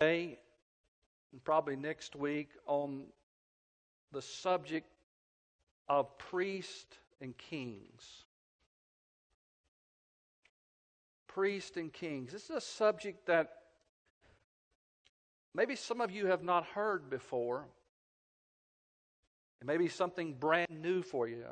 today and probably next week on the subject of priests and kings. Priests and kings. This is a subject that maybe some of you have not heard before. It may be something brand new for you.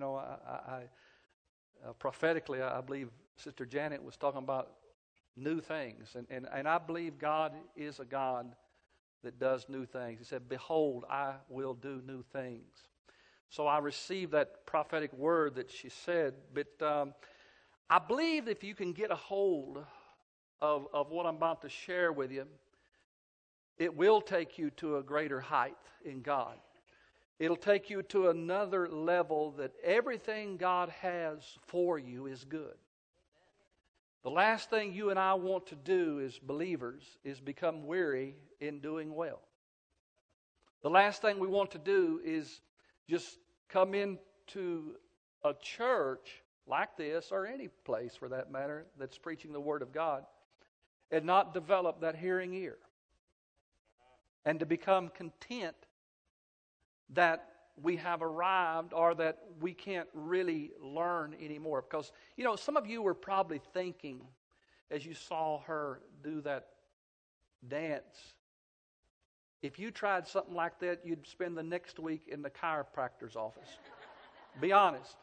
Prophetically, I believe Sister Janet was talking about new things. And I believe God is a God that does new things. He said, "Behold, I will do new things." So I received that prophetic word that she said. But I believe if you can get a hold of what I'm about to share with you, it will take you to a greater height in God. It'll take you to another level that everything God has for you is good. The last thing you and I want to do as believers is become weary in doing well. The last thing we want to do is just come into a church like this, or any place for that matter, that's preaching the Word of God, and not develop that hearing ear. And to become content that we have arrived or that we can't really learn anymore. Because, some of you were probably thinking as you saw her do that dance, if you tried something like that, you'd spend the next week in the chiropractor's office. Be honest.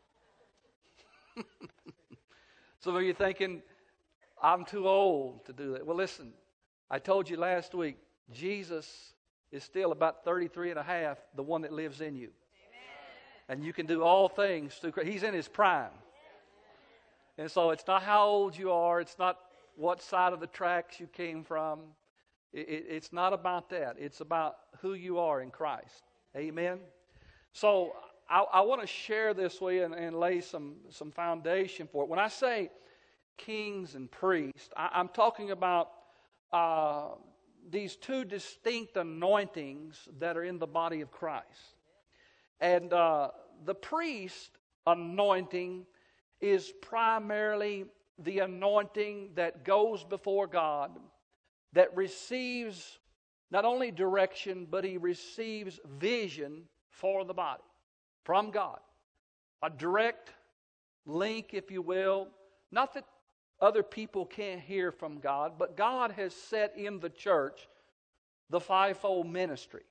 Some of you thinking, I'm too old to do that. Well, listen, I told you last week, Jesus is still about 33 and a half, the one that lives in you. Amen. And you can do all things through Christ. He's in his prime. And so it's not how old you are. It's not what side of the tracks you came from. It's not about that. It's about who you are in Christ. Amen. So I want to share this with you and lay some foundation for it. When I say kings and priests, I'm talking about these two distinct anointings that are in the body of Christ. And the priest anointing is primarily the anointing that goes before God, that receives not only direction, but he receives vision for the body from God. A direct link, if you will. Not that other people can't hear from God, but God has set in the church the fivefold ministry.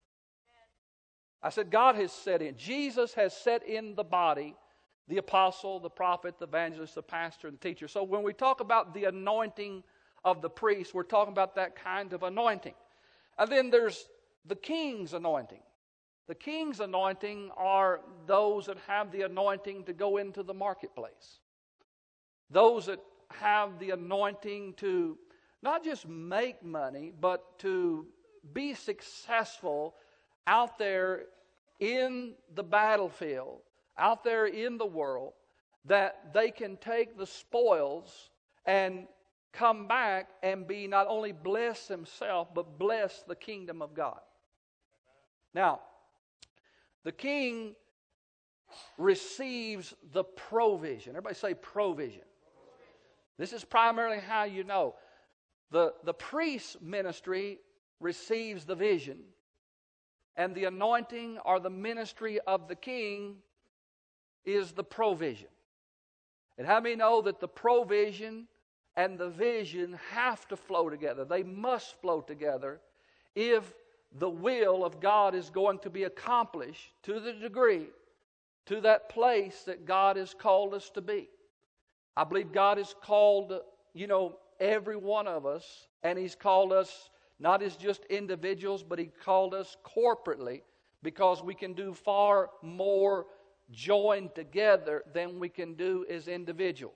I said God has set in. Jesus has set in the body the apostle, the prophet, the evangelist, the pastor, and the teacher. So when we talk about the anointing of the priest, we're talking about that kind of anointing. And then there's the king's anointing. The king's anointing are those that have the anointing to go into the marketplace. Those that have the anointing to not just make money, but to be successful out there in the battlefield, out there in the world, that they can take the spoils and come back and be not only bless themselves, but bless the kingdom of God. Now, the king receives the provision. Everybody say provision. This is primarily how you know. The priest's ministry receives the vision, and the anointing or the ministry of the king is the provision. And how many know that the provision and the vision have to flow together? They must flow together if the will of God is going to be accomplished to the degree, to that place that God has called us to be. I believe God has called, every one of us, and He's called us not as just individuals, but He called us corporately, because we can do far more joined together than we can do as individuals.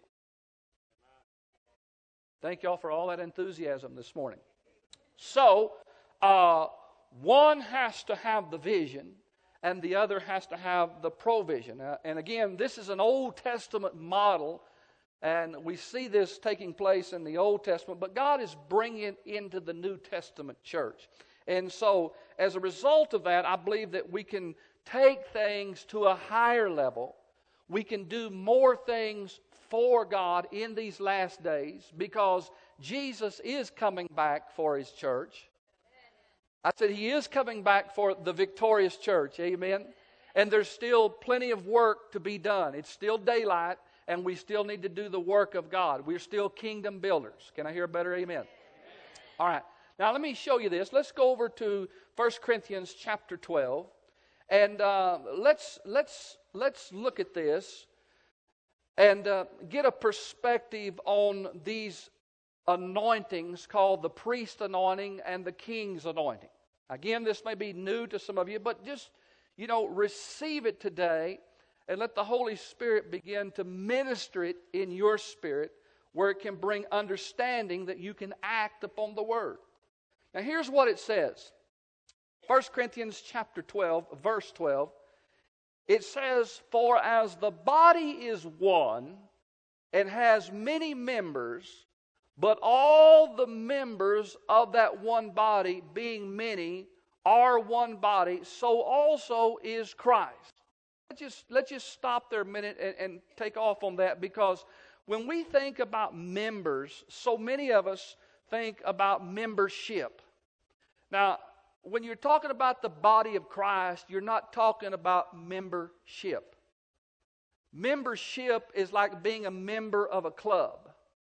Thank y'all for all that enthusiasm this morning. So, one has to have the vision, and the other has to have the provision. And again, this is an Old Testament model, and we see this taking place in the Old Testament, but God is bringing it into the New Testament church. And so, as a result of that, I believe that we can take things to a higher level. We can do more things for God in these last days because Jesus is coming back for His church. I said He is coming back for the victorious church. Amen. And there's still plenty of work to be done. It's still daylight, and we still need to do the work of God. We're still kingdom builders. Can I hear a better amen? Amen. All right. Now let me show you this. Let's go over to 1 Corinthians chapter 12. And let's look at this and get a perspective on these anointings called the priest anointing and the king's anointing. Again, this may be new to some of you, but just, receive it today and let the Holy Spirit begin to minister it in your spirit where it can bring understanding that you can act upon the Word. Now here's what it says. 1 Corinthians chapter 12, verse 12. It says, "For as the body is one and has many members, but all the members of that one body, being many, are one body, so also is Christ." Let's just stop there a minute and take off on that, because when we think about members, so many of us think about membership. Now, when you're talking about the body of Christ, you're not talking about membership. Membership is like being a member of a club.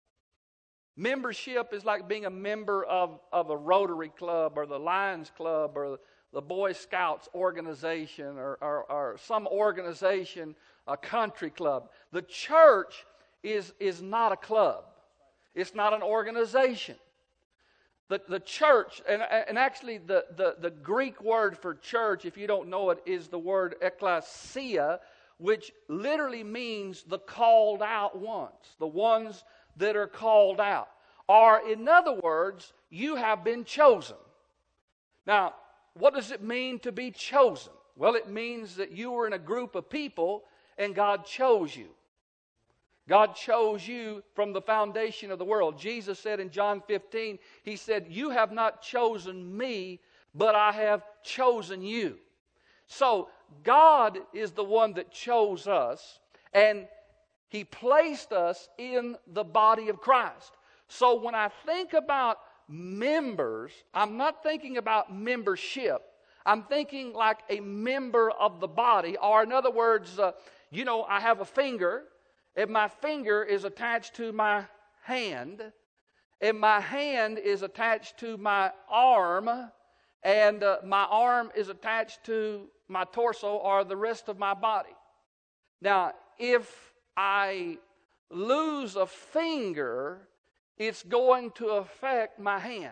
Membership is like being a member of a Rotary Club or the Lions Club or the Boy Scouts organization or some organization, a country club. The church is not a club. It's not an organization. The church, and actually the Greek word for church, if you don't know it, is the word ekklesia, which literally means the called out ones, the ones that are called out. Or in other words, you have been chosen. Now, what does it mean to be chosen? Well, it means that you were in a group of people and God chose you. God chose you from the foundation of the world. Jesus said in John 15, He said, "You have not chosen me, but I have chosen you." So God is the one that chose us, and He placed us in the body of Christ. So when I think about members, I'm not thinking about membership. I'm thinking like a member of the body. Or in other words, I have a finger, and my finger is attached to my hand, and my hand is attached to my arm, and my arm is attached to my torso or the rest of my body. Now, if I lose a finger, it's going to affect my hand.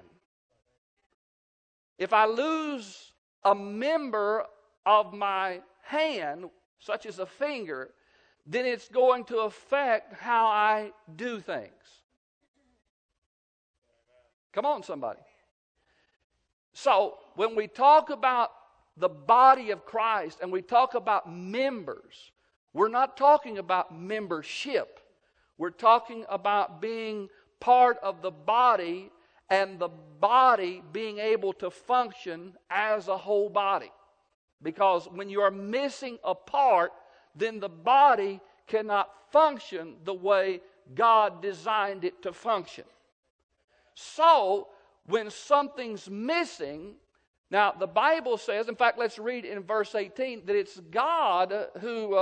If I lose a member of my hand, such as a finger, then it's going to affect how I do things. Come on, somebody. So, when we talk about the body of Christ and we talk about members, we're not talking about membership. We're talking about being part of the body and the body being able to function as a whole body. Because when you are missing a part, then the body cannot function the way God designed it to function. So, when something's missing, now the Bible says, in fact, let's read in verse 18, that it's God who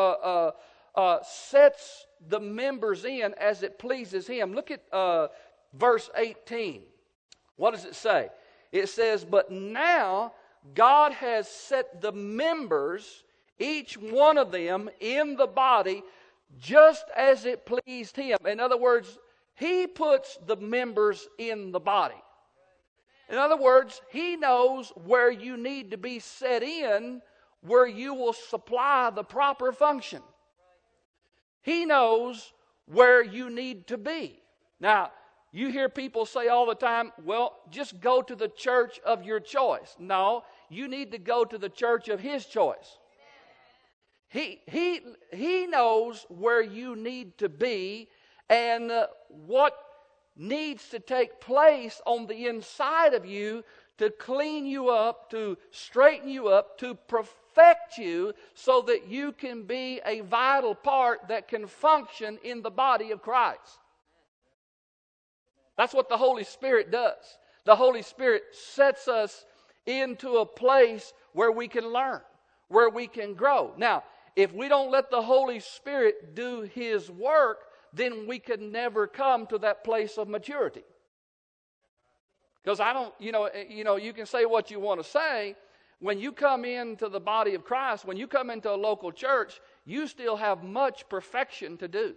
sets the members in as it pleases Him. Look at verse 18. What does it say? It says, "But now God has set the members, each one of them, in the body, just as it pleased Him." In other words, He puts the members in the body. In other words, He knows where you need to be set in, where you will supply the proper function. He knows where you need to be. Now, you hear people say all the time, "Well, just go to the church of your choice." No, you need to go to the church of His choice. He knows where you need to be and what needs to take place on the inside of you to clean you up, to straighten you up, to perfect you so that you can be a vital part that can function in the body of Christ. That's what the Holy Spirit does. The Holy Spirit sets us into a place where we can learn, where we can grow. Now, if we don't let the Holy Spirit do His work, then we can never come to that place of maturity. Because you can say what you want to say. When you come into the body of Christ, when you come into a local church, you still have much perfection to do.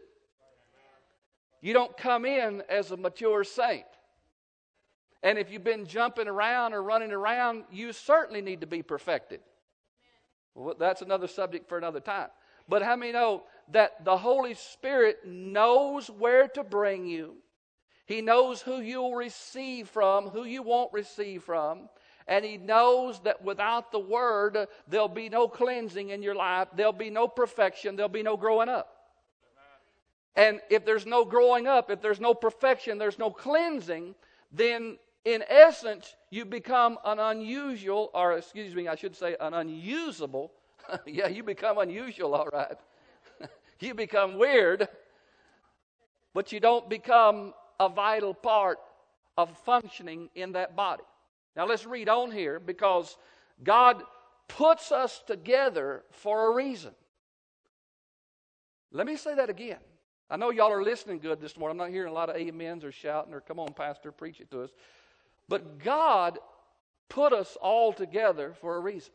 You don't come in as a mature saint. And if you've been jumping around or running around, you certainly need to be perfected. Well, that's another subject for another time. But how many know that the Holy Spirit knows where to bring you? He knows who you'll receive from, who you won't receive from. And He knows that without the Word, there'll be no cleansing in your life. There'll be no perfection. There'll be no growing up. And if there's no growing up, if there's no perfection, there's no cleansing, then in essence, you become an unusual, or excuse me, I should say an unusable. Yeah, you become unusual, all right. You become weird, but you don't become a vital part of functioning in that body. Now let's read on here, because God puts us together for a reason. Let me say that again. I know y'all are listening good this morning. I'm not hearing a lot of amens or shouting or come on, Pastor, preach it to us. But God put us all together for a reason.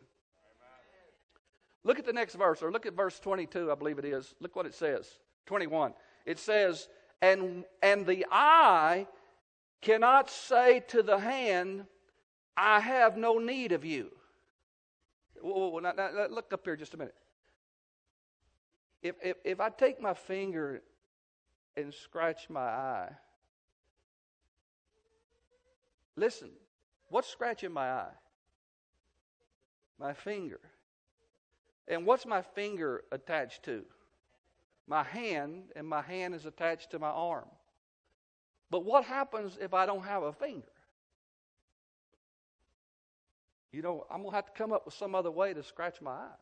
Look at the next verse, or look at verse 22, I believe it is. Look what it says. 21. It says, and the eye cannot say to the hand, I have no need of you. Now, look up here just a minute. If I take my finger and scratch my eye, listen, what's scratching my eye? My finger. And what's my finger attached to? My hand, and my hand is attached to my arm. But what happens if I don't have a finger? I'm going to have to come up with some other way to scratch my eye.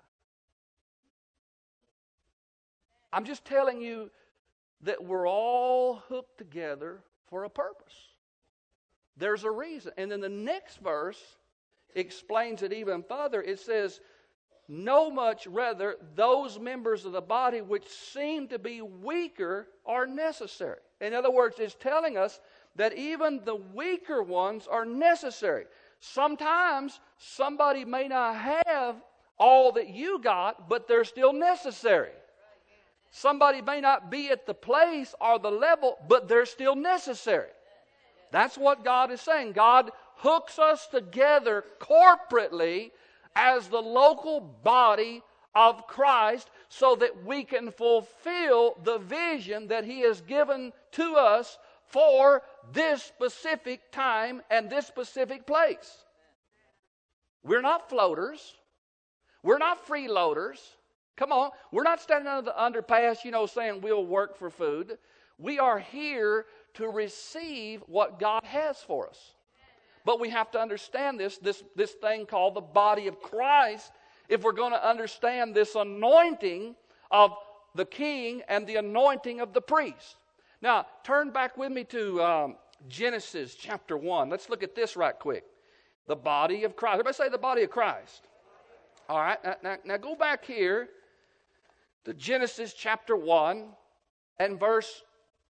I'm just telling you that we're all hooked together for a purpose. There's a reason. And then the next verse explains it even further. It says, no much rather those members of the body which seem to be weaker are necessary. In other words, it's telling us that even the weaker ones are necessary. Sometimes somebody may not have all that you got, but they're still necessary. Somebody may not be at the place or the level, but they're still necessary. That's what God is saying. God hooks us together corporately as the local body of Christ so that we can fulfill the vision that He has given to us for this specific time and this specific place. We're not floaters. We're not freeloaders. Come on. We're not standing under the underpass, saying we'll work for food. We are here to receive what God has for us. But we have to understand this thing called the body of Christ, if we're going to understand this anointing of the king and the anointing of the priest. Now, turn back with me to Genesis chapter 1. Let's look at this right quick. The body of Christ. Everybody say the body of Christ. All right, now go back here to Genesis chapter 1 and verse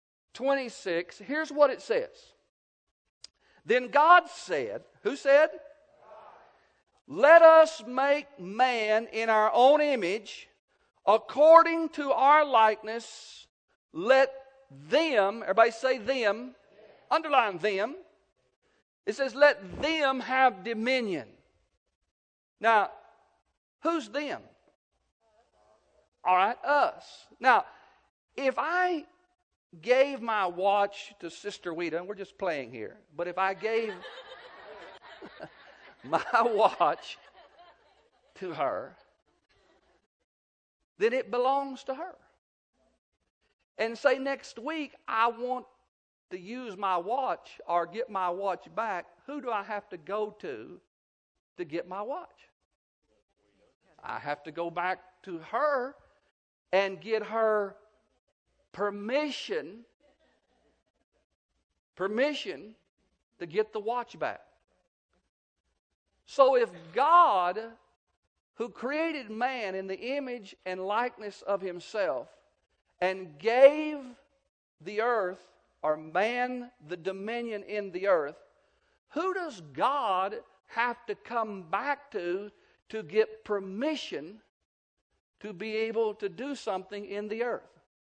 26. Here's what it says. Then God said, who said? Let us make man in our own image, according to our likeness. Let them, everybody say them, underline them. It says, let them have dominion. Now, who's them? All right, us. Now, if I gave my watch to Sister Weta, and we're just playing here, but if I gave my watch to her, then it belongs to her. And say next week, I want to use my watch or get my watch back, who do I have to go to get my watch? I have to go back to her and get her permission to get the watch back. So if God, who created man in the image and likeness of himself and gave the earth, or man, the dominion in the earth, who does God have to come back to get permission to be able to do something in the earth?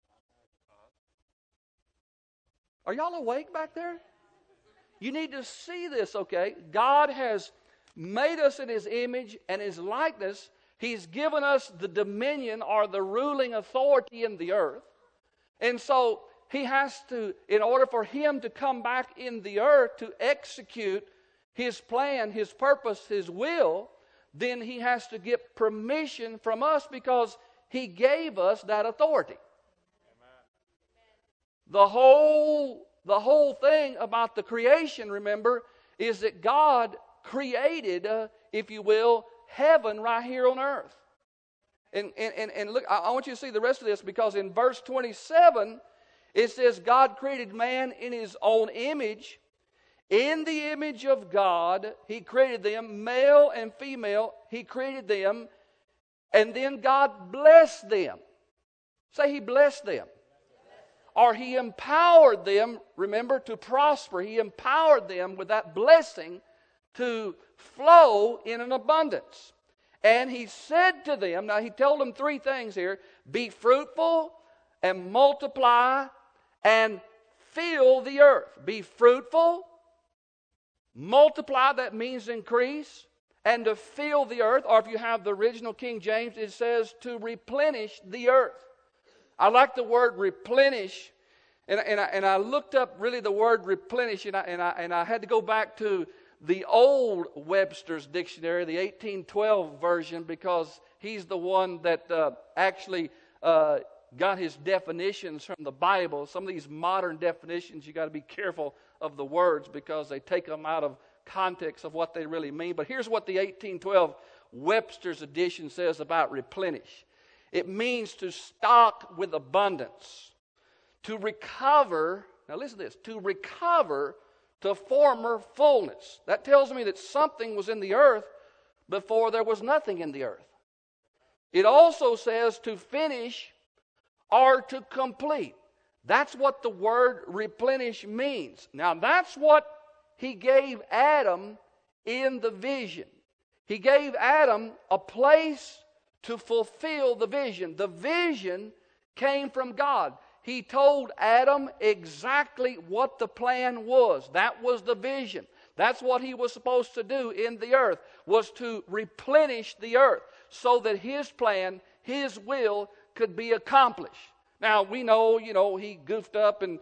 Are y'all awake back there? You need to see this, okay? God has made us in his image and his likeness. He's given us the dominion or the ruling authority in the earth. And so he has to, in order for him to come back in the earth to execute his plan, his purpose, his will, then he has to get permission from us because he gave us that authority. The whole thing about the creation, remember, is that God created, if you will, heaven right here on earth. And look, I want you to see the rest of this, because in verse 27, it says, God created man in his own image. In the image of God, he created them, male and female, he created them, and then God blessed them. Say, he blessed them. Or he empowered them, remember, to prosper. He empowered them with that blessing to flow in an abundance. And he said to them, now he told them three things here: be fruitful and multiply and fill the earth. Be fruitful, multiply, that means increase, and to fill the earth, or if you have the original King James, it says to replenish the earth. I like the word replenish, and I looked up really the word replenish, and I had to go back to the old Webster's dictionary, the 1812 version, because he's the one that actually got his definitions from the Bible. Some of these modern definitions, you got to be careful of the words because they take them out of context of what they really mean. But here's what the 1812 Webster's edition says about replenish. It means to stock with abundance, to recover. Now listen to this: to recover to former fullness. That tells me that something was in the earth before there was nothing in the earth. It also says to finish or to complete. That's what the word replenish means. Now that's what he gave Adam in the vision. He gave Adam a place to fulfill the vision. The vision came from God. He told Adam exactly what the plan was. That was the vision. That's what he was supposed to do in the earth, was to replenish the earth so that his plan, his will could be accomplished. Now, we know, he goofed up and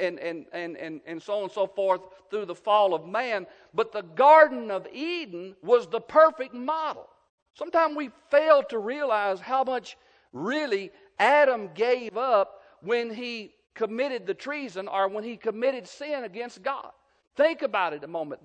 so on and so forth through the fall of man, but the Garden of Eden was the perfect model. Sometimes we fail to realize how much really Adam gave up when he committed the treason or when he committed sin against God. Think about it a moment.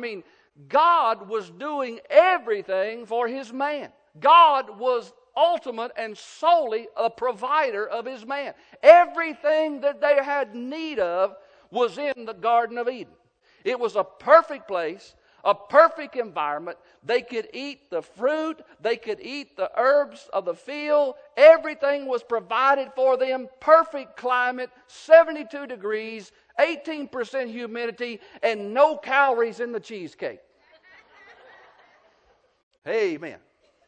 God was doing everything for his man. God was ultimate and solely a provider of his man. Everything that they had need of was in the Garden of Eden. It was a perfect place, a perfect environment. They could eat the fruit. They could eat the herbs of the field. Everything was provided for them. Perfect climate, 72 degrees, 18% humidity, and no calories in the cheesecake. Amen.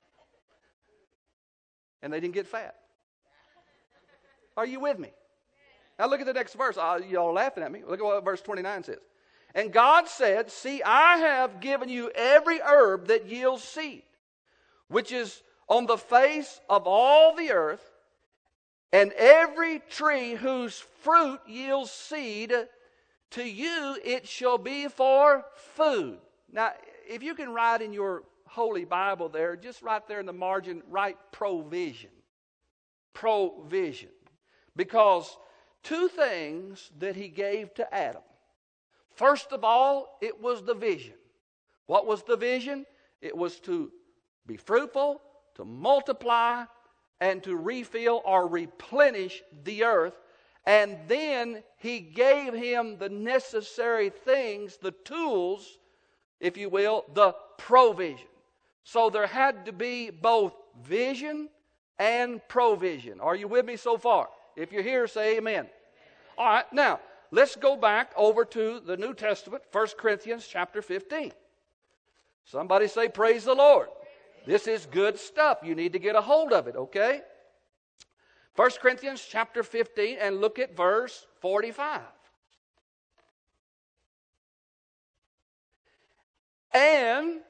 And they didn't get fat. Are you with me? Now look at the next verse. Y'all are laughing at me. Look at what verse 29 says. And God said, see, I have given you every herb that yields seed, which is on the face of all the earth, and every tree whose fruit yields seed, to you it shall be for food. Now, if you can write in your Holy Bible there, just right there in the margin, write provision. Provision. Because two things that he gave to Adam. First of all, it was the vision. What was the vision? It was to be fruitful, to multiply, and to refill or replenish the earth. And then he gave him the necessary things, the tools, if you will, the provision. So there had to be both vision and provision. Are you with me so far? If you're here, say amen. All right, now, let's go back over to the New Testament, 1 Corinthians chapter 15. Somebody say, praise the Lord. This is good stuff. You need to get a hold of it, okay? 1 Corinthians chapter 15, and look at verse 45. And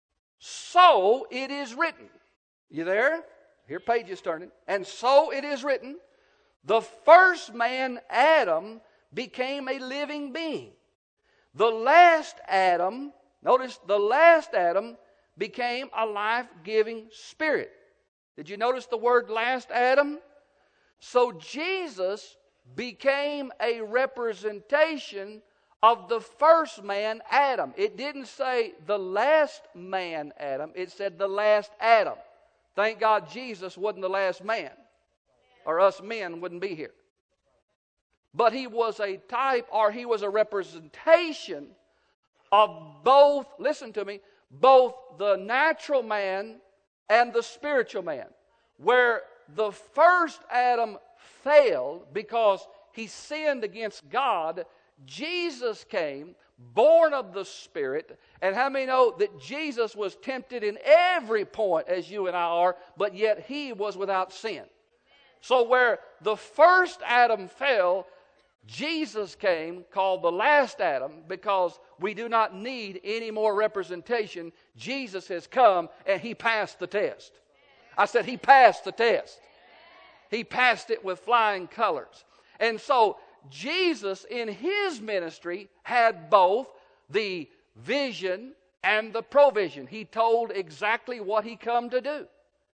so it is written. You there? Here, page is turning. And so it is written, the first man, Adam, became a living being. The last Adam, notice, the last Adam became a life-giving spirit. Did you notice the word last Adam? So Jesus became a representation of the first man, Adam. It didn't say the last man, Adam. It said the last Adam. Thank God Jesus wasn't the last man, or us men wouldn't be here. But he was a type, or he was a representation of both, listen to me, both the natural man and the spiritual man. Where the first Adam failed because he sinned against God, Jesus came, born of the Spirit. And how many know that Jesus was tempted in every point as you and I are, but yet he was without sin? So where the first Adam fell, Jesus came, called the last Adam, because we do not need any more representation. Jesus has come and he passed the test. I said he passed the test. He passed it with flying colors. And so Jesus in his ministry had both the vision and the provision. He told exactly what he come to do.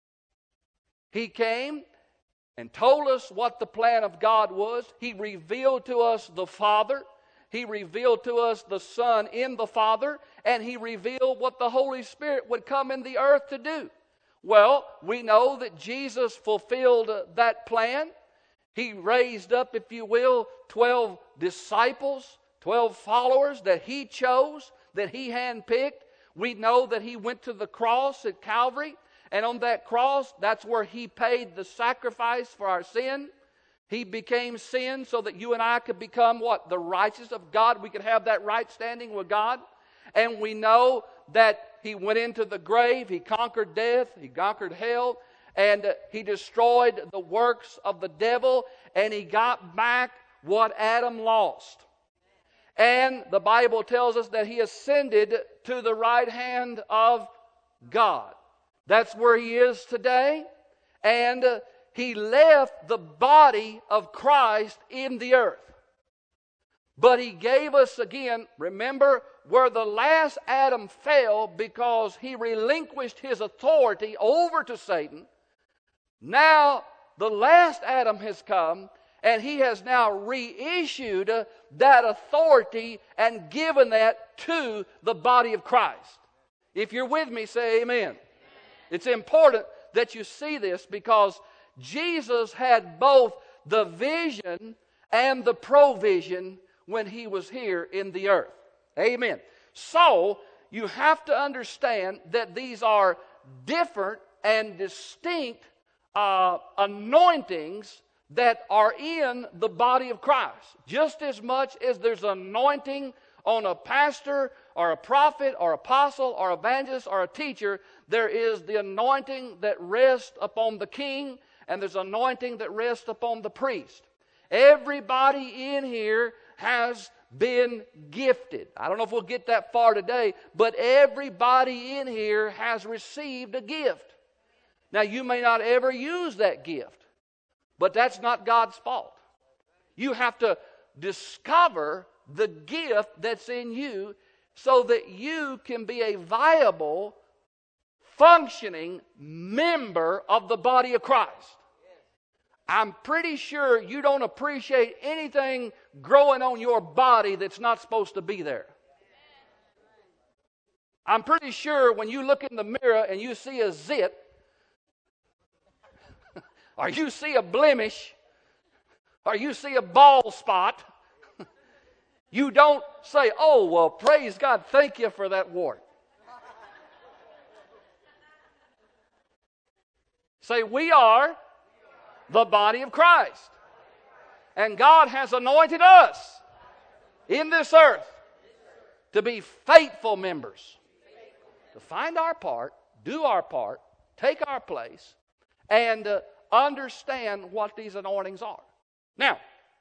He came and told us what the plan of God was. He revealed to us the Father. He revealed to us the Son in the Father. And he revealed what the Holy Spirit would come in the earth to do. Well, we know that Jesus fulfilled that plan. He raised up, if you will, 12 disciples, 12 followers that he chose, that he handpicked. We know that he went to the cross at Calvary. And on that cross, that's where he paid the sacrifice for our sin. He became sin so that you and I could become what? The righteousness of God. We could have that right standing with God. And we know that he went into the grave. He conquered death. He conquered hell. And he destroyed the works of the devil. And he got back what Adam lost. And the Bible tells us that he ascended to the right hand of God. That's where he is today. And he left the body of Christ in the earth. But he gave us again, remember, where the last Adam fell because he relinquished his authority over to Satan. Now the last Adam has come and he has now reissued that authority and given that to the body of Christ. If you're with me, say amen. It's important that you see this because Jesus had both the vision and the provision when he was here in the earth. Amen. So, you have to understand that these are different and distinct anointings that are in the body of Christ. Just as much as there's anointing on a pastor or a prophet or apostle or evangelist or a teacher, there is the anointing that rests upon the king, and there's anointing that rests upon the priest. Everybody in here has been gifted. I don't know if we'll get that far today, but everybody in here has received a gift. Now, you may not ever use that gift, but that's not God's fault. You have to discover the gift that's in you so that you can be a viable, functioning member of the body of Christ. I'm pretty sure you don't appreciate anything growing on your body that's not supposed to be there. I'm pretty sure when you look in the mirror and you see a zit, or you see a blemish, or you see a bald spot, you don't say, oh, well, praise God, thank you for that wart. Say, we are the body of Christ. And God has anointed us in this earth to be faithful members. To find our part, do our part, take our place, and understand what these anointings are. Now,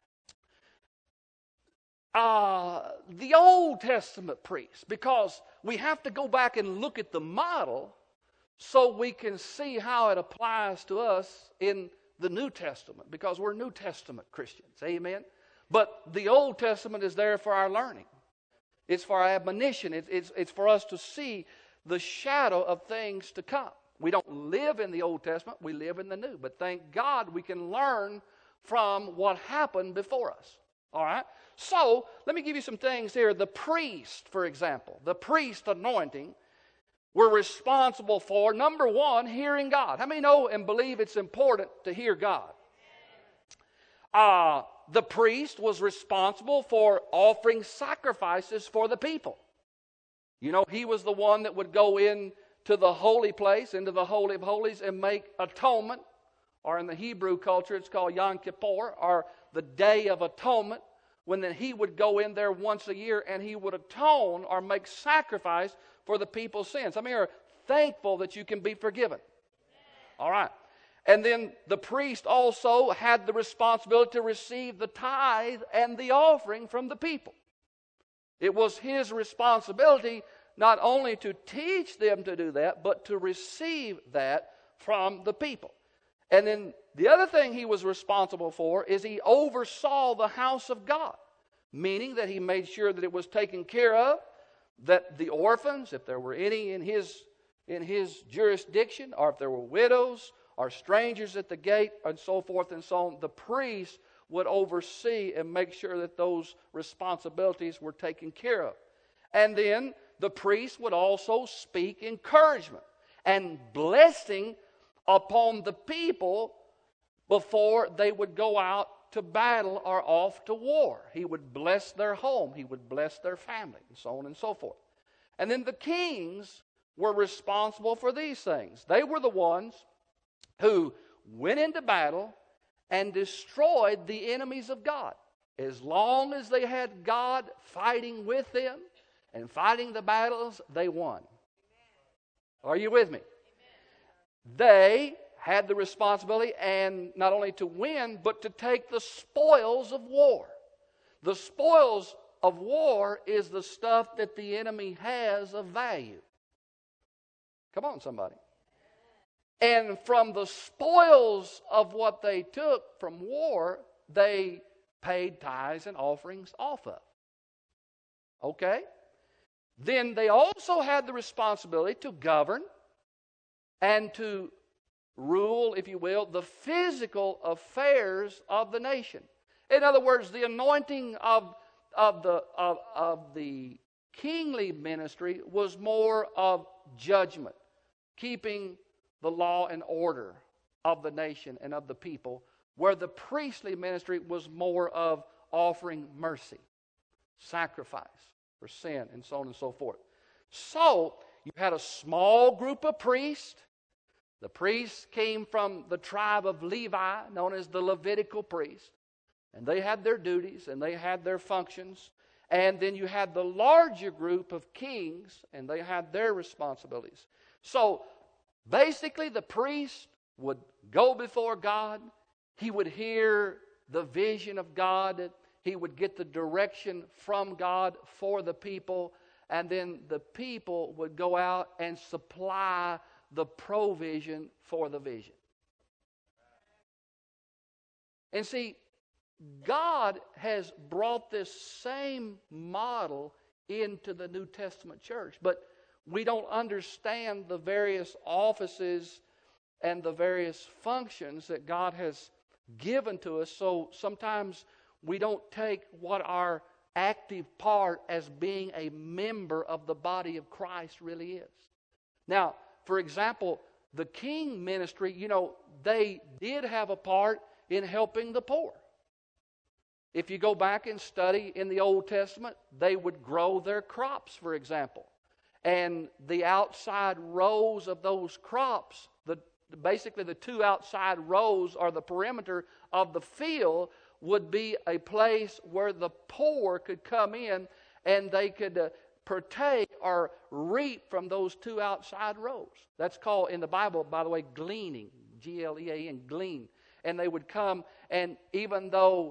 the Old Testament priests, because we have to go back and look at the model so we can see how it applies to us in the New Testament, because we're New Testament Christians. Amen? But the Old Testament is there for our learning. It's for our admonition. It's for us to see the shadow of things to come. We don't live in the Old Testament. We live in the New. But thank God we can learn from what happened before us. All right? So, let me give you some things here. The priest, for example, the priest anointing, were responsible for, number one, hearing God. How many know and believe it's important to hear God? The priest was responsible for offering sacrifices for the people. You know, he was the one that would go into the holy place, into the Holy of Holies, and make atonement. Or in the Hebrew culture, it's called Yom Kippur, or the Day of Atonement, when then he would go in there once a year and he would atone or make sacrifice for the people's sins. I mean, you're thankful that you can be forgiven. All right. And then the priest also had the responsibility to receive the tithe and the offering from the people. It was his responsibility not only to teach them to do that, but to receive that from the people. And then the other thing he was responsible for is he oversaw the house of God, meaning that he made sure that it was taken care of, that the orphans, if there were any in his jurisdiction, or if there were widows or strangers at the gate, and so forth and so on, the priest would oversee and make sure that those responsibilities were taken care of. And then the priest would also speak encouragement and blessing upon the people before they would go out to battle or off to war. He would bless their home. He would bless their family, and so on and so forth. And then the kings were responsible for these things. They were the ones who went into battle and destroyed the enemies of God. As long as they had God fighting with them and fighting the battles, they won. Are you with me? They had the responsibility, and not only to win, but to take the spoils of war. The spoils of war is the stuff that the enemy has of value. Come on, somebody. And from the spoils of what they took from war, they paid tithes and offerings off of. Okay? Then they also had the responsibility to govern and to rule, if you will, the physical affairs of the nation. In other words, the anointing of the kingly ministry was more of judgment, keeping the law and order of the nation and of the people, where the priestly ministry was more of offering mercy, sacrifice for sin, and so on and so forth. So, you had a small group of priests. The priests came from the tribe of Levi, known as the Levitical priests. And they had their duties and they had their functions. And then you had the larger group of kings, and they had their responsibilities. So, basically, the priest would go before God. He would hear the vision of God. He would get the direction from God for the people. And then the people would go out and supply the provision for the vision. And see, God has brought this same model into the New Testament church, but we don't understand the various offices and the various functions that God has given to us, so sometimes we don't take what our active part as being a member of the body of Christ really is. Now, for example, the king ministry, they did have a part in helping the poor. If you go back and study in the Old Testament, they would grow their crops, for example. And the outside rows of those crops, basically the two outside rows or the perimeter of the field, would be a place where the poor could come in and they could partake or reap from those two outside rows. That's called in the Bible, by the way, gleaning, Glean, glean. And they would come, and even though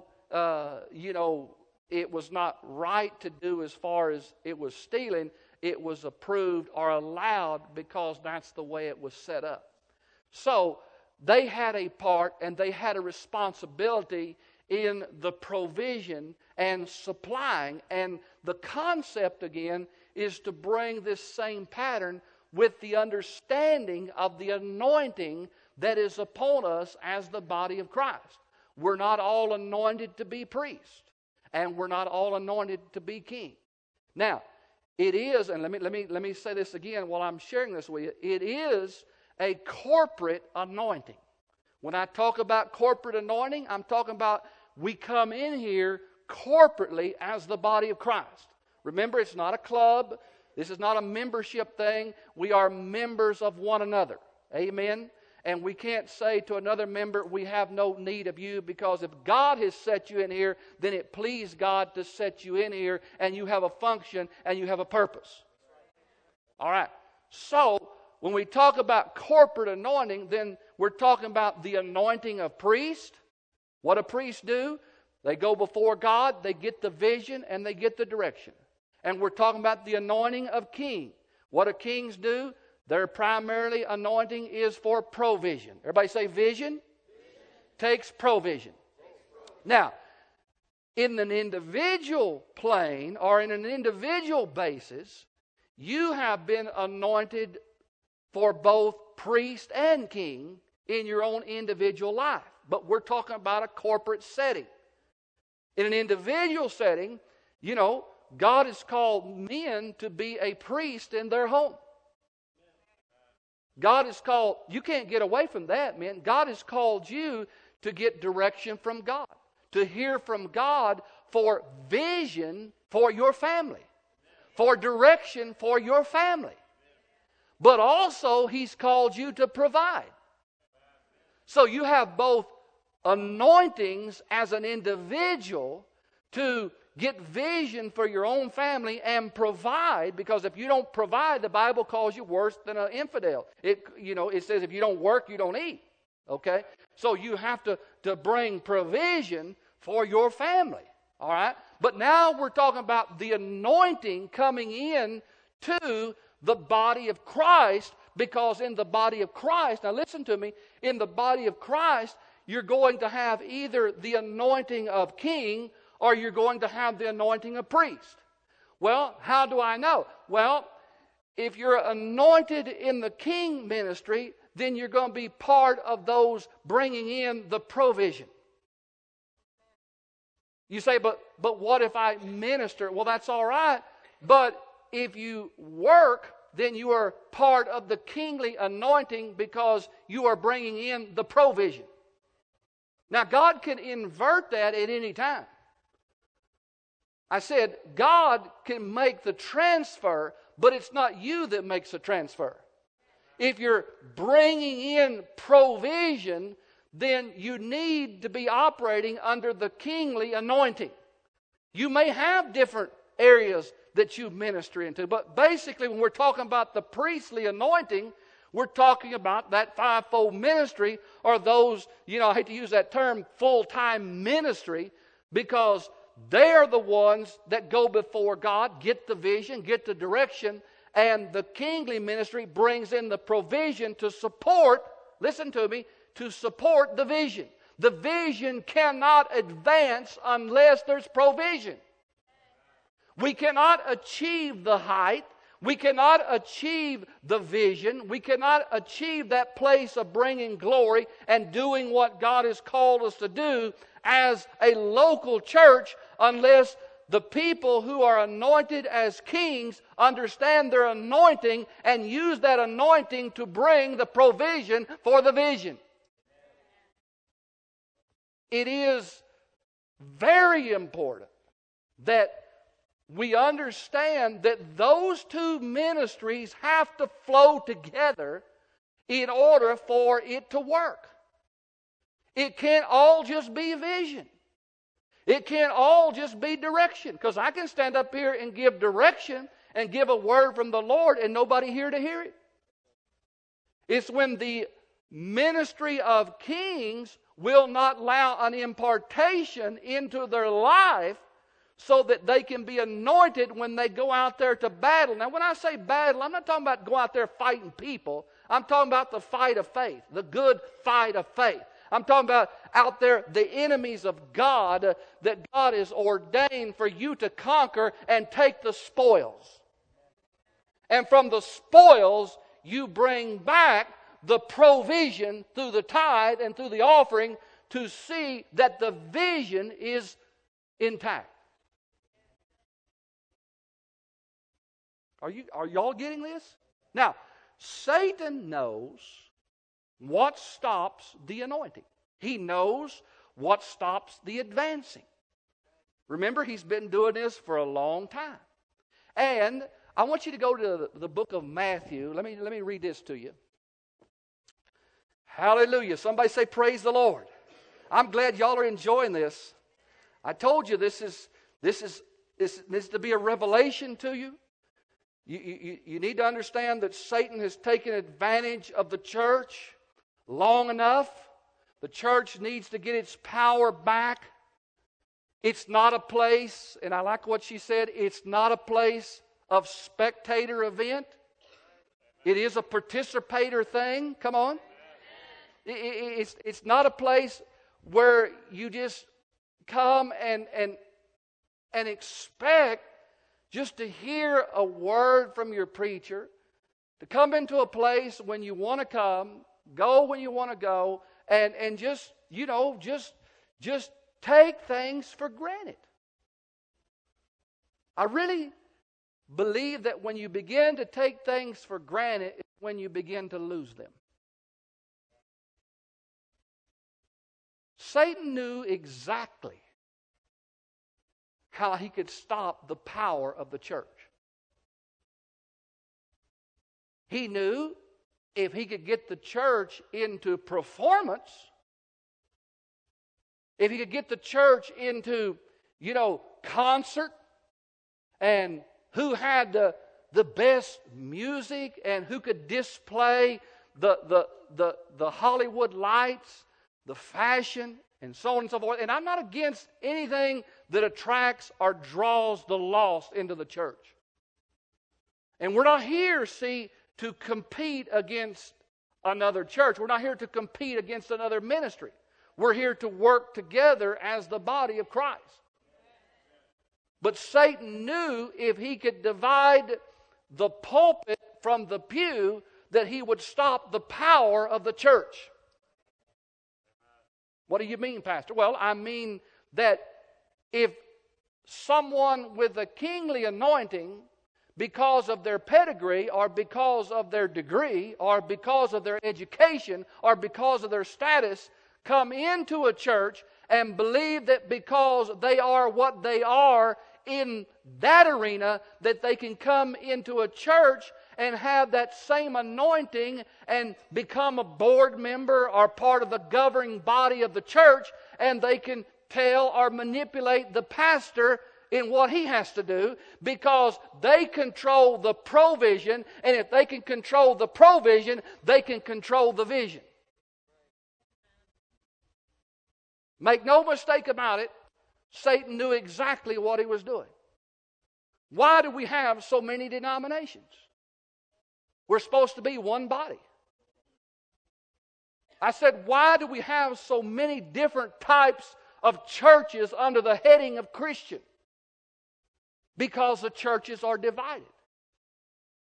it was not right to do as far as it was stealing, it was approved or allowed because that's the way it was set up. So they had a part and they had a responsibility in the provision and supplying. And the concept again is to bring this same pattern with the understanding of the anointing that is upon us as the body of Christ. We're not all anointed to be priests, and we're not all anointed to be king. Now, it is, and let me say this again while I'm sharing this with you. It is a corporate anointing. When I talk about corporate anointing, I'm talking about we come in here corporately as the body of Christ. Remember, it's not a club. This is not a membership thing. We are members of one another. Amen? And we can't say to another member, we have no need of you, because if God has set you in here, then it pleased God to set you in here, and you have a function and you have a purpose. All right. So, when we talk about corporate anointing, then we're talking about the anointing of priest. What do priests do? They go before God, they get the vision, and they get the direction. And we're talking about the anointing of king. What do kings do? Their primarily anointing is for provision. Everybody say vision? Takes provision. Now, in an individual plane or in an individual basis, you have been anointed for both priest and king in your own individual life. But we're talking about a corporate setting. In an individual setting, God has called men to be a priest in their home. God has called, you can't get away from that, man. God has called you to get direction from God, to hear from God for vision for your family, for direction for your family. But also, He's called you to provide. So you have both anointings as an individual to get vision for your own family and provide, because if you don't provide, the Bible calls you worse than an infidel. It says if you don't work, you don't eat. Okay? So you have to bring provision for your family. All right? But now we're talking about the anointing coming in to the body of Christ, because in the body of Christ, now listen to me, in the body of Christ, you're going to have either the anointing of king or you're going to have the anointing of priest. Well, how do I know? Well, if you're anointed in the king ministry, then you're going to be part of those bringing in the provision. You say, but what if I minister? Well, that's all right. But if you work, then you are part of the kingly anointing because you are bringing in the provision. Now, God can invert that at any time. I said, God can make the transfer, but it's not you that makes the transfer. If you're bringing in provision, then you need to be operating under the kingly anointing. You may have different areas that you minister into, but basically when we're talking about the priestly anointing, we're talking about that fivefold ministry, or those, I hate to use that term, full-time ministry, because they're the ones that go before God, get the vision, get the direction, and the kingly ministry brings in the provision to support, listen to me, to support the vision. The vision cannot advance unless there's provision. We cannot achieve the height, We cannot achieve the vision. We cannot achieve that place of bringing glory and doing what God has called us to do as a local church unless the people who are anointed as kings understand their anointing and use that anointing to bring the provision for the vision. It is very important that we understand that those two ministries have to flow together in order for it to work. It can't all just be vision. It can't all just be direction. Because I can stand up here and give direction and give a word from the Lord and nobody here to hear it. It's when the ministry of kings will not allow an impartation into their life so that they can be anointed when they go out there to battle. Now, when I say battle, I'm not talking about go out there fighting people. I'm talking about the fight of faith, the good fight of faith. I'm talking about out there the enemies of God that God has ordained for you to conquer and take the spoils. And from the spoils, you bring back the provision through the tithe and through the offering to see that the vision is intact. Are y'all getting this? Now, Satan knows what stops the anointing. He knows what stops the advancing. Remember, he's been doing this for a long time. And I want you to go to the book of Matthew. Let me read this to you. Hallelujah. Somebody say, praise the Lord. I'm glad y'all are enjoying this. I told you this needs to be a revelation to you. You need to understand that Satan has taken advantage of the church long enough. The church needs to get its power back. It's not a place, and I like what she said, it's not a place of spectator event. It is a participator thing. Come on. It's not a place where you just come and expect just to hear a word from your preacher, to come into a place when you want to come, go when you want to go, and just take things for granted. I really believe that when you begin to take things for granted, it's when you begin to lose them. Satan knew exactly how he could stop the power of the church. He knew if he could get the church into performance, if he could get the church into, concert, and who had the best music and who could display the Hollywood lights, the fashion, and so on and so forth. And I'm not against anything that attracts or draws the lost into the church. And we're not here, to compete against another church. We're not here to compete against another ministry. We're here to work together as the body of Christ. But Satan knew if he could divide the pulpit from the pew, that he would stop the power of the church. What do you mean, Pastor? Well, I mean that if someone with a kingly anointing, because of their pedigree or because of their degree or because of their education or because of their status, come into a church and believe that because they are what they are in that arena, that they can come into a church and have that same anointing and become a board member or part of the governing body of the church, and they can tell or manipulate the pastor in what he has to do because they control the provision, and if they can control the provision, they can control the vision. Make no mistake about it, Satan knew exactly what he was doing. Why do we have so many denominations? We're supposed to be one body. I said, why do we have so many different types of churches under the heading of Christian? Because the churches are divided.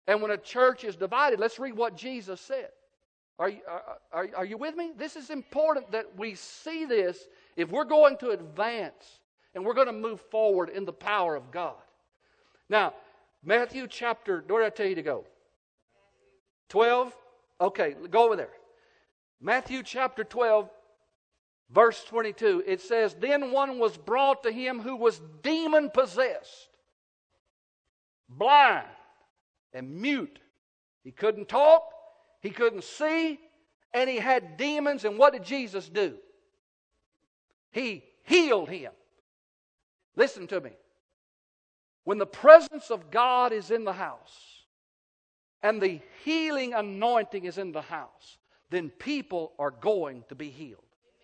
And when a church is divided, let's read what Jesus said. Are you with me? This is important that we see this if we're going to advance and we're going to move forward in the power of God. Now, Matthew chapter, where did I tell you to go? 12? Okay, go over there. Matthew chapter 12, verse 22. It says, "Then one was brought to him who was demon-possessed, blind and mute. He couldn't talk, he couldn't see, and he had demons." And what did Jesus do? He healed him. Listen to me. When the presence of God is in the house and the healing anointing is in the house, then people are going to be healed.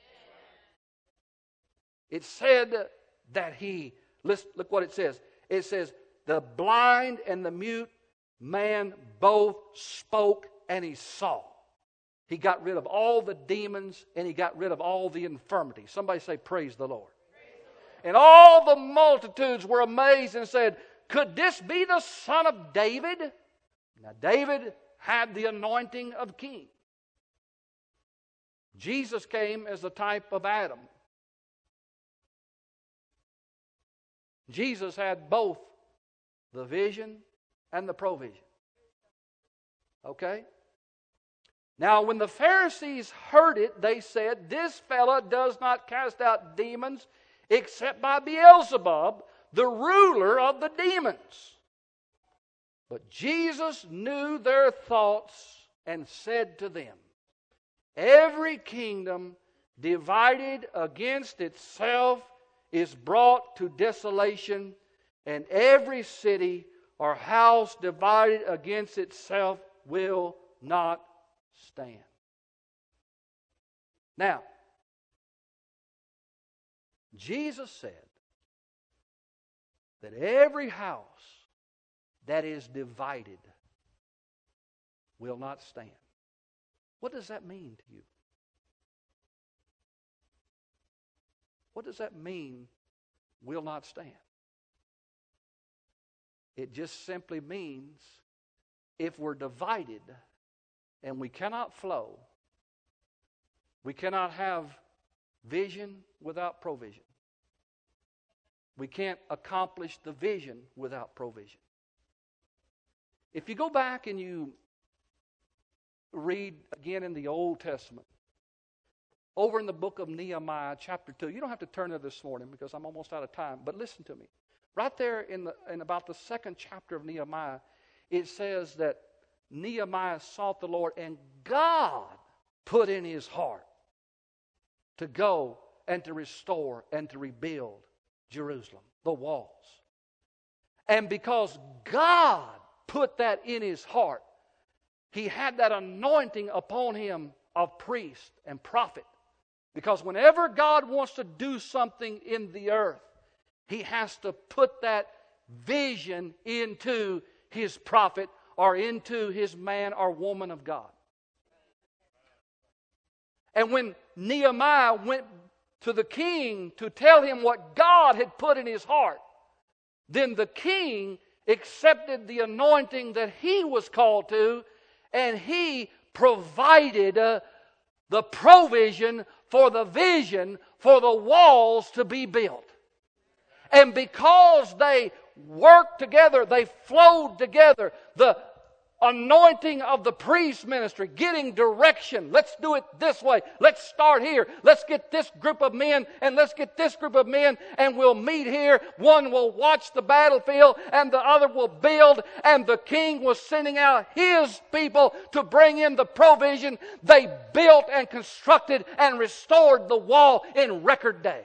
It said that look what it says. It says, the blind and the mute man both spoke and he saw. He got rid of all the demons and he got rid of all the infirmity. Somebody say, praise the Lord. And all the multitudes were amazed and said, could this be the son of David? Now, David had the anointing of king. Jesus came as the type of Adam. Jesus had both the vision and the provision. Okay? Now, when the Pharisees heard it, they said, "This fellow does not cast out demons except by Beelzebub, the ruler of the demons." But Jesus knew their thoughts and said to them, "Every kingdom divided against itself is brought to desolation, and every city or house divided against itself will not stand." Now, Jesus said that every house that is divided will not stand. What does that mean to you? What does that mean, will not stand? It just simply means if we're divided and we cannot flow, we cannot have vision without provision. We can't accomplish the vision without provision. If you go back and you read again in the Old Testament, over in the book of Nehemiah, chapter 2. You don't have to turn there this morning because I'm almost out of time, but listen to me. Right there in about the second chapter of Nehemiah, it says that Nehemiah sought the Lord and God put in his heart to go and to restore and to rebuild Jerusalem, the walls. And because God put that in his heart, he had that anointing upon him of priest and prophet. Because whenever God wants to do something in the earth, he has to put that vision into his prophet or into his man or woman of God. And when Nehemiah went to the king to tell him what God had put in his heart, then the king accepted the anointing that he was called to, and he provided the provision for the vision for the walls to be built. And because they worked together, they flowed together, the anointing of the priest ministry, getting direction. Let's do it this way. Let's start here. Let's get this group of men and let's get this group of men and we'll meet here. One will watch the battlefield and the other will build. And the king was sending out his people to bring in the provision. They built and constructed and restored the wall in record day.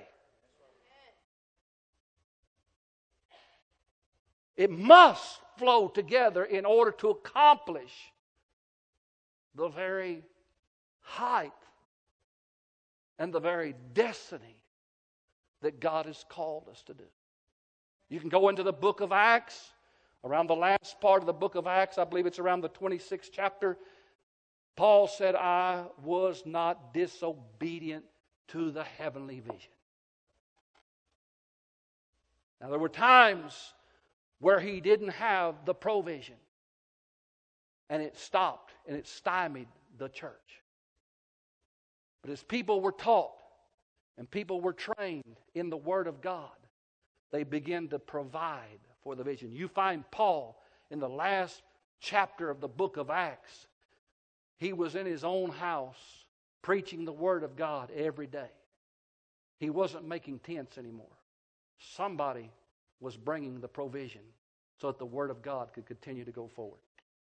It must flow together in order to accomplish the very height and the very destiny that God has called us to do. You can go into the book of Acts, around the last part of the book of Acts, I believe it's around the 26th chapter. Paul said, "I was not disobedient to the heavenly vision." Now there were times where he didn't have the provision. and it stopped and it stymied the church. But as people were taught and people were trained in the Word of God, they began to provide for the vision. You find Paul in the last chapter of the book of Acts. He was in his own house preaching the Word of God every day. He wasn't making tents anymore. Somebody was bringing the provision so that the Word of God could continue to go forward.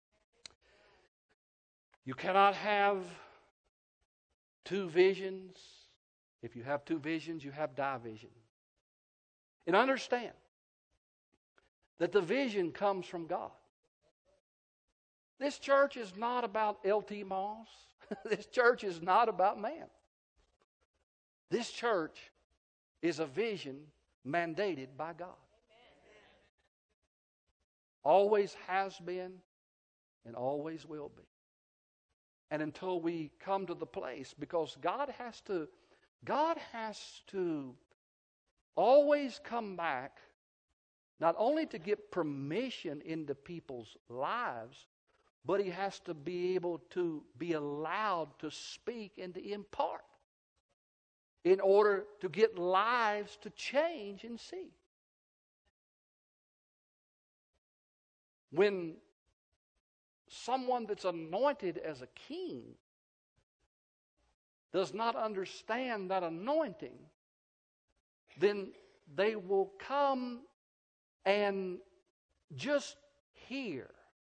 You cannot have two visions. If you have two visions, you have division. And understand that the vision comes from God. This church is not about L.T. Moss. This church is not about man. This church is a vision mandated by God. Always has been and always will be. And until we come to the place, because God has to always come back, not only to get permission into people's lives, but He has to be able to be allowed to speak and to impart in order to get lives to change and see. When someone that's anointed as a king does not understand that anointing, then they will come and just hear,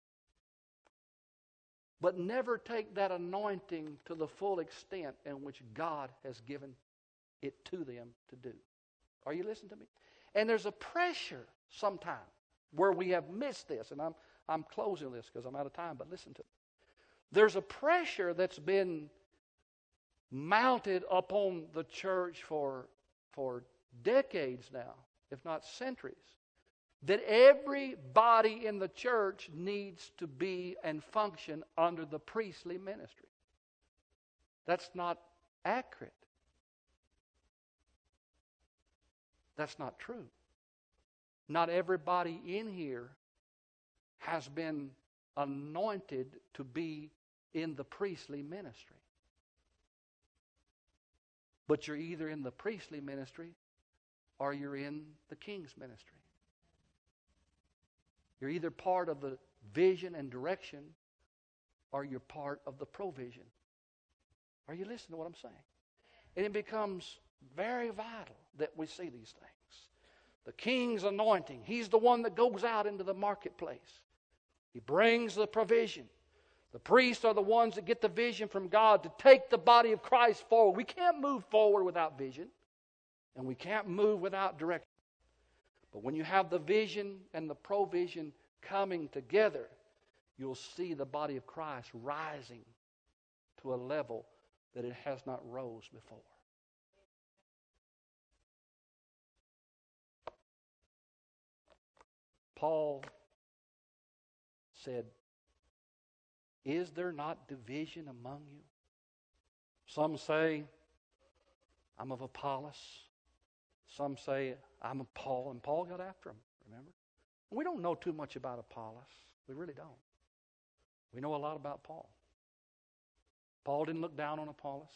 but never take that anointing to the full extent in which God has given it to them to do. Are you listening to me? And there's a pressure sometimes where we have missed this, and I'm closing this because I'm out of time, but listen to it. There's a pressure that's been mounted upon the church for decades now, if not centuries, that everybody in the church needs to be and function under the priestly ministry. That's not accurate. That's not true. Not everybody in here has been anointed to be in the priestly ministry. But you're either in the priestly ministry or you're in the king's ministry. You're either part of the vision and direction or you're part of the provision. Are you listening to what I'm saying? And it becomes very vital that we see these things. The king's anointing. He's the one that goes out into the marketplace. He brings the provision. The priests are the ones that get the vision from God to take the body of Christ forward. We can't move forward without vision, and we can't move without direction. But when you have the vision and the provision coming together, you'll see the body of Christ rising to a level that it has not rose before. Paul said, "Is there not division among you? Some say, I'm of Apollos. Some say, I'm of Paul." And Paul got after him, remember? We don't know too much about Apollos. We really don't. We know a lot about Paul. Paul didn't look down on Apollos.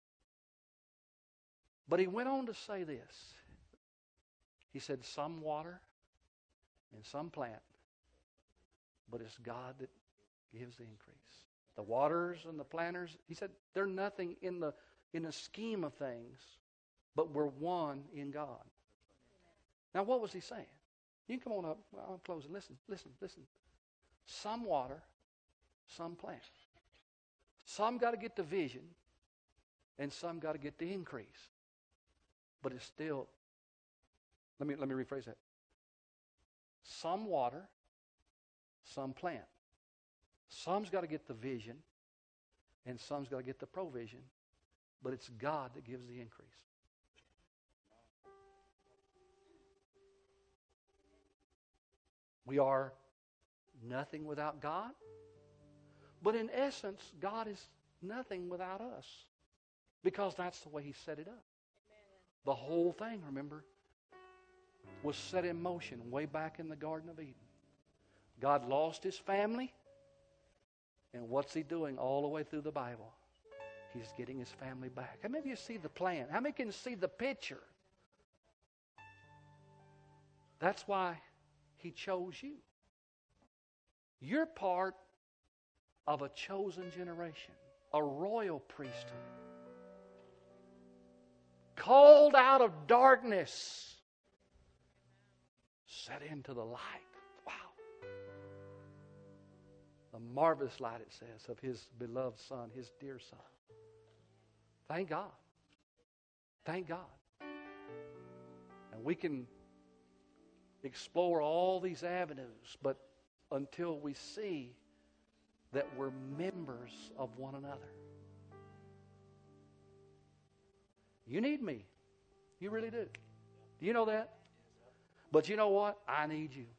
But he went on to say this. He said, some water and some plant, but it's God that gives the increase. The waters and the planters, he said, they're nothing in the scheme of things, but we're one in God. Now, what was he saying? You can come on up. Well, I'm closing. Listen. Some water, some plant. Some got to get the vision, and some got to get the increase. But it's still, let me rephrase that. Some water, some plant. Some's got to get the vision, and some's got to get the provision, but it's God that gives the increase. We are nothing without God, but in essence, God is nothing without us, because that's the way He set it up. The whole thing, remember, was set in motion way back in the Garden of Eden. God lost His family. And what's He doing all the way through the Bible? He's getting His family back. How many of you see the plan? How many can see the picture? That's why He chose you. You're part of a chosen generation, a royal priesthood, called out of darkness, set into the light. Wow. The marvelous light, it says, of His beloved Son, His dear Son. Thank God. Thank God. And we can explore all these avenues, but until we see that we're members of one another. You need me. You really do. Do you know that? But you know what? I need you.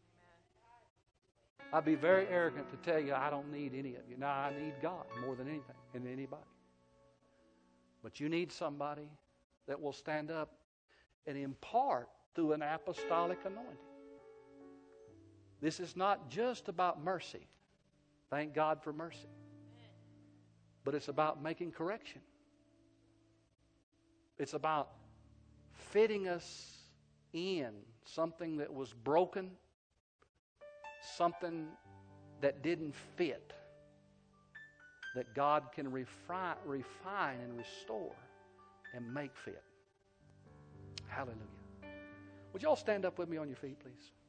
I'd be very arrogant to tell you I don't need any of you. No, I need God more than anything and anybody. But you need somebody that will stand up and impart through an apostolic anointing. This is not just about mercy. Thank God for mercy. But it's about making correction. It's about fitting us in something that was broken, something that didn't fit, that God can refine and restore and make fit. Hallelujah. Would you all stand up with me on your feet, please?